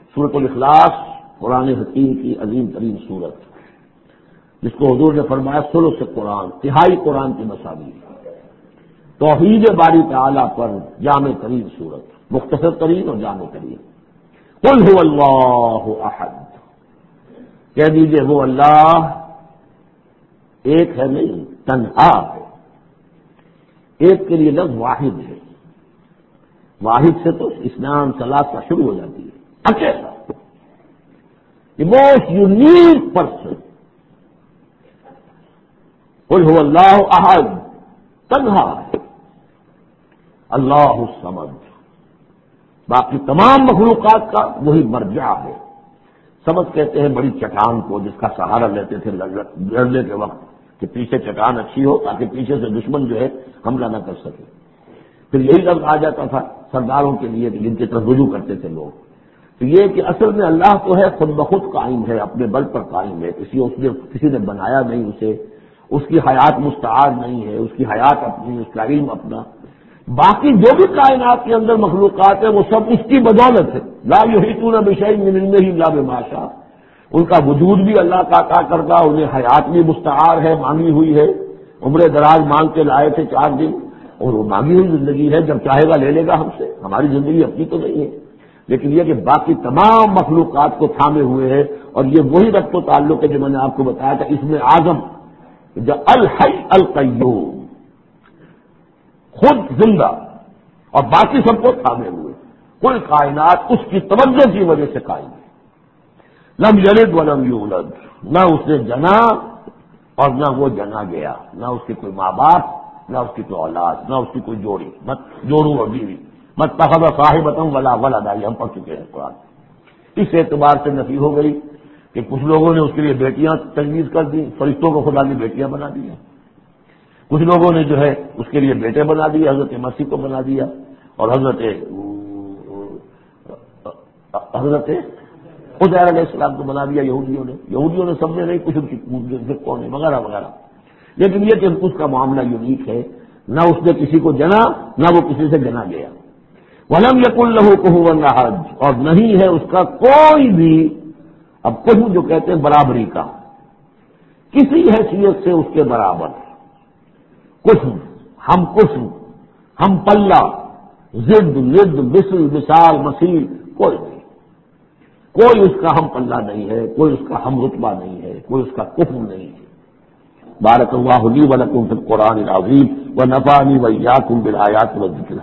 سورۃ الاخلاص قرآن حکیم کی عظیم ترین سورت، جس کو حضور نے فرمایا ثلث قرآن، تہائی قرآن کی مساوی، توحید باری تعالیٰ پر جامع ترین سورت، مختصر ترین اور جامع ترین۔ قل هو اللہ احد، کہہ دیجئے وہ اللہ ایک ہے نہیں، تنہا ہے۔ ایک کے لیے لفظ واحد ہے، واحد سے تو اسنان ثلاثہ شروع ہو جاتی ہے، اکیلا، the most unique person۔ قل هو اللہ احد، تنہا ہے، اللہ الصمد، باقی تمام مخلوقات کا وہی مرجع ہے۔ سمجھ کہتے ہیں بڑی چٹان کو جس کا سہارا لیتے تھے لڑنے کے وقت، کہ پیچھے چٹان اچھی ہو تاکہ پیچھے سے دشمن جو ہے حملہ نہ کر سکے۔ پھر یہی لفظ آ جاتا تھا سرداروں کے لیے جن کی طرف رجوع کرتے تھے لوگ، تو یہ کہ اصل میں اللہ تو ہے خود بخود قائم ہے، اپنے بل پر قائم ہے، کسی نے بنایا نہیں اسے، اس کی حیات مستعار نہیں ہے، اس کی حیات اپنی، اس کا علم اپنا۔ باقی جو بھی کائنات کے اندر مخلوقات ہیں وہ سب اس کی بدولت ہے، لا یحیطون بشیء من علمہ الا بما شاء، ان کا وجود بھی اللہ کا عطا کردہ، انہیں حیات بھی مستعار ہے، مانگی ہوئی ہے، عمر دراز مانگ کے لائے تھے 4 دن، اور وہ مانگی ہوئی زندگی ہے، جب چاہے گا لے لے گا ہم سے، ہماری زندگی اپنی تو نہیں ہے، لیکن یہ کہ باقی تمام مخلوقات کو تھامے ہوئے ہے۔ اور یہ وہی ربط و تعلق ہے جو میں نے آپ کو بتایا تھا اس میں اعظم، جو الحی القیوم، خود زندہ اور باقی سب کو تھامے ہوئے، کل کائنات اس کی توجہ کی وجہ سے قائم ہے۔ لم یلد ولم یولد، نہ اس نے جنا اور نہ وہ جنا گیا، نہ اس کے کوئی ماں باپ، نہ اس کی کوئی اولاد، نہ اس کی کوئی جوڑی، مت جوڑوں اور بیوی، مت تخذ صاحبۃ ولا ولدا، یہ ہم پڑھ چکے ہیں قرآن۔ اس اعتبار سے نفی ہو گئی کہ کچھ لوگوں نے اس کے لیے بیٹیاں تجویز کر دی، فرشتوں کو خدا نے بیٹیاں بنا دیا، کچھ لوگوں نے جو ہے اس کے لیے بیٹے بنا دیے، حضرت مسیح کو بنا دیا، اور حضرت عزیر علیہ السلام کو بنا دیا یہودیوں نے سب نے نہیں، کچھ فرقوں نے وغیرہ وغیرہ۔ لیکن یہ کہ اس کا معاملہ یونیک ہے، نہ اس نے کسی کو جنا نہ وہ کسی سے جنا گیا۔ وَلَمْ يَكُنْ لَهُ كُفُوًا أَحَدٌ، اور نہیں ہے اس کا کوئی بھی، اب کفو جو کہتے ہیں برابری کا، کسی حیثیت سے اس کے برابر، کفو، ہم پلہ، ضد، ند، مثل، مثال، مثیل، کوئی نہیں، کوئی اس کا ہم پلہ نہیں ہے، کوئی اس کا ہم رتبہ نہیں ہے، کوئی اس کا کفو نہیں ہے۔ بارک اللہ لی و لکم فی القرآن العظیم و نفعنی و ایاکم بالآیات والذکر